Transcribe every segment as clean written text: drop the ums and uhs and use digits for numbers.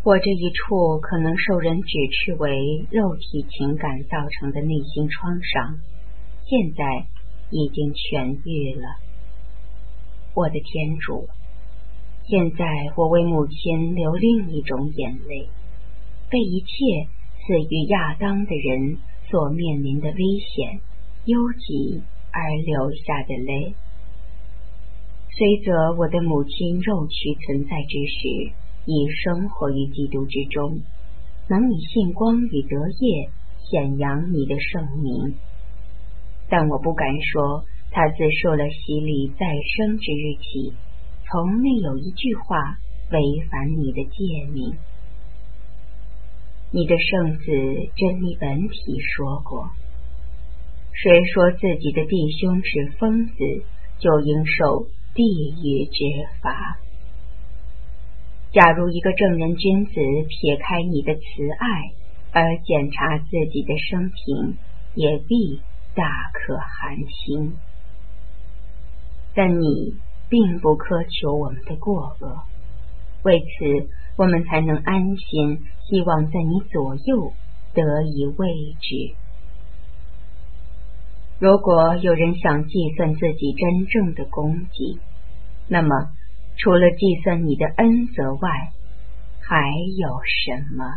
我这一处可能受人指斥为肉体情感造成的内心创伤，现在已经痊愈了。我的天主，现在我为母亲流另一种眼泪，被一切死于亚当的人所面临的危险忧急而流下的泪。虽则我的母亲肉躯存在之时已生活于基督之中，能以信光与德业显扬你的圣名，但我不敢说他自受了洗礼再生之日起，从没有一句话违反你的诫命。你的圣子真理本体说过，谁说自己的弟兄是疯子，就应受地狱之罚。假如一个正人君子撇开你的慈爱而检查自己的生平，也必大可寒心。但你并不苛求我们的过恶，为此我们才能安心，希望在你左右得以位置。如果有人想计算自己真正的功绩，那么除了计算你的恩泽外，还有什么？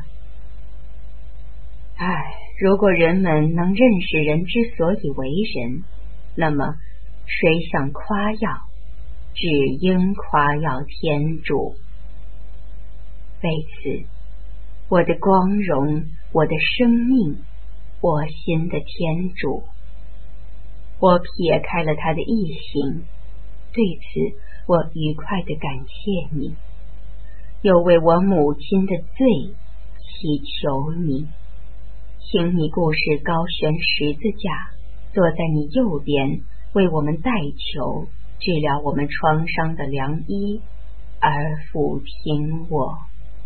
如果人们能认识人之所以为人，那么谁想夸耀，只应夸耀天主。为此，我的光荣，我的生命，我心的天主，我撇开了他的异行，对此我愉快地感谢你，又为我母亲的罪祈求你，请你顾视高悬十字架，坐在你右边，为我们代求，治疗我们创伤的良医，而俯听我。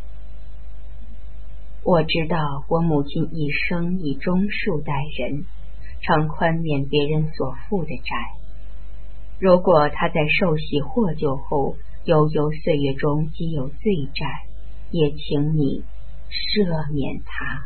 我知道我母亲一生以忠恕待人，常宽免别人所负的债。如果他在受洗获救后悠悠岁月中积有罪债，也请你赦免他。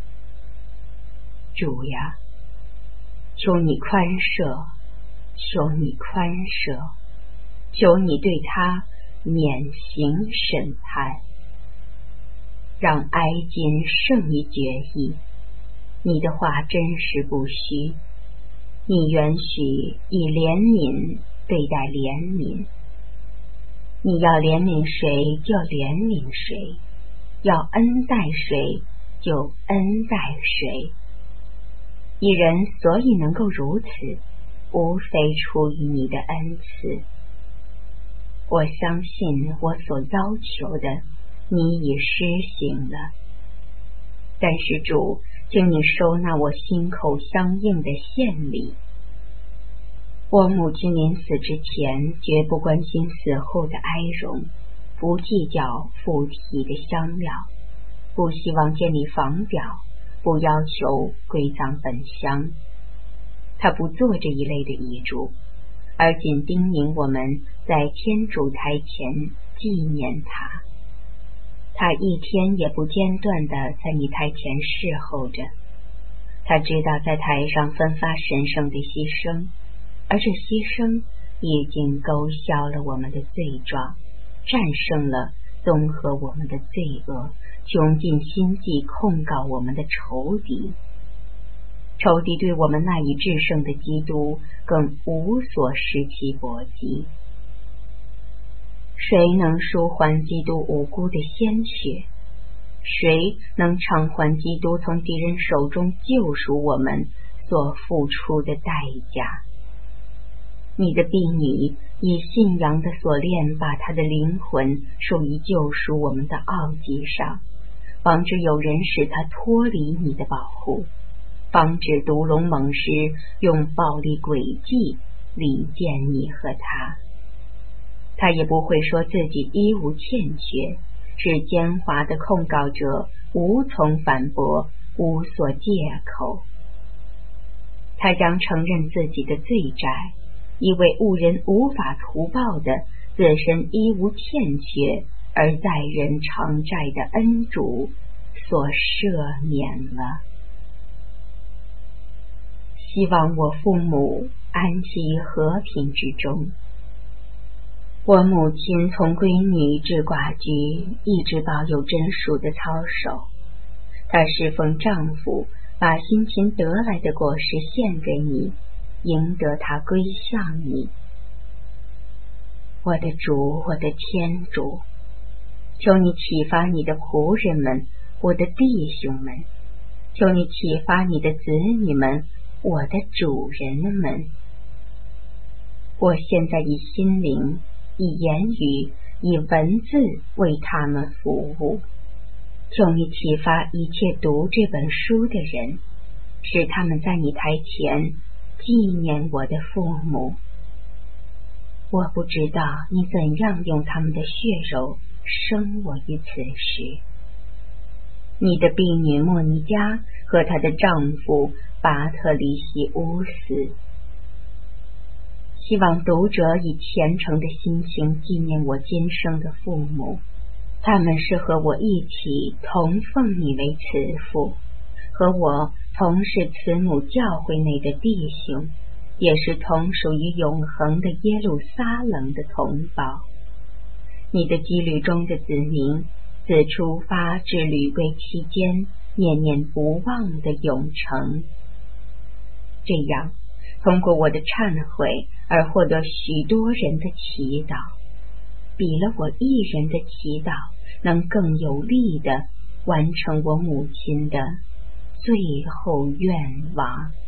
主呀，求你宽赦，求你宽赦，求你对他免刑审判，让哀今胜于决议。你的话真实不虚，你允许以怜悯对待怜悯，你要怜悯谁就怜悯谁，要恩待谁就恩待谁。一人所以能够如此，无非出于你的恩赐。我相信我所要求的你已施行了，但是主，请你收纳我心口相应的献礼。我母亲临死之前绝不关心死后的哀荣，不计较附体的香料，不希望建立房表，不要求归葬本乡。他不做这一类的遗嘱，而仅叮咛我们在天主台前纪念他。他一天也不间断地在你台前侍候着。他知道在台上分发神圣的牺牲，而这牺牲已经勾销了我们的罪状，战胜了综合我们的罪恶，穷尽心计控告我们的仇敌。仇敌对我们那一至圣的基督更无所施其搏击。谁能赎还基督无辜的鲜血？谁能偿还基督从敌人手中救赎我们所付出的代价？你的婢女以信仰的锁链把她的灵魂束于救赎我们的奥迹上，防止有人使她脱离你的保护，防止毒龙猛狮用暴力诡计离间你和他。他也不会说自己一无欠缺，使奸猾的控告者无从反驳，无所借口。他将承认自己的罪债，以为误人无法图报的自身一无欠缺而在人偿债的恩主所赦免了。希望我父母安息于和平之中。我母亲从闺女至寡居，一直保有真属的操守。她侍奉丈夫，把辛勤得来的果实献给你，赢得她归向你。我的主，我的天主，求你启发你的仆人们，我的弟兄们，求你启发你的子女们，我的主人们。我现在以心灵，以言语，以文字为他们服务。求你启发一切读这本书的人，使他们在你台前纪念我的父母。我不知道你怎样用他们的血肉生我于此时。你的婢女莫尼加和她的丈夫巴特里西乌斯。希望读者以虔诚的心情纪念我今生的父母，他们是和我一起同奉你为慈父，和我同是慈母教会内的弟兄，也是同属于永恒的耶路撒冷的同胞。你的羁旅中的子民，自出发至旅归期间，念念不忘的永成。这样，通过我的忏悔而获得许多人的祈祷，比了我一人的祈祷能更有力地完成我母亲的最后愿望。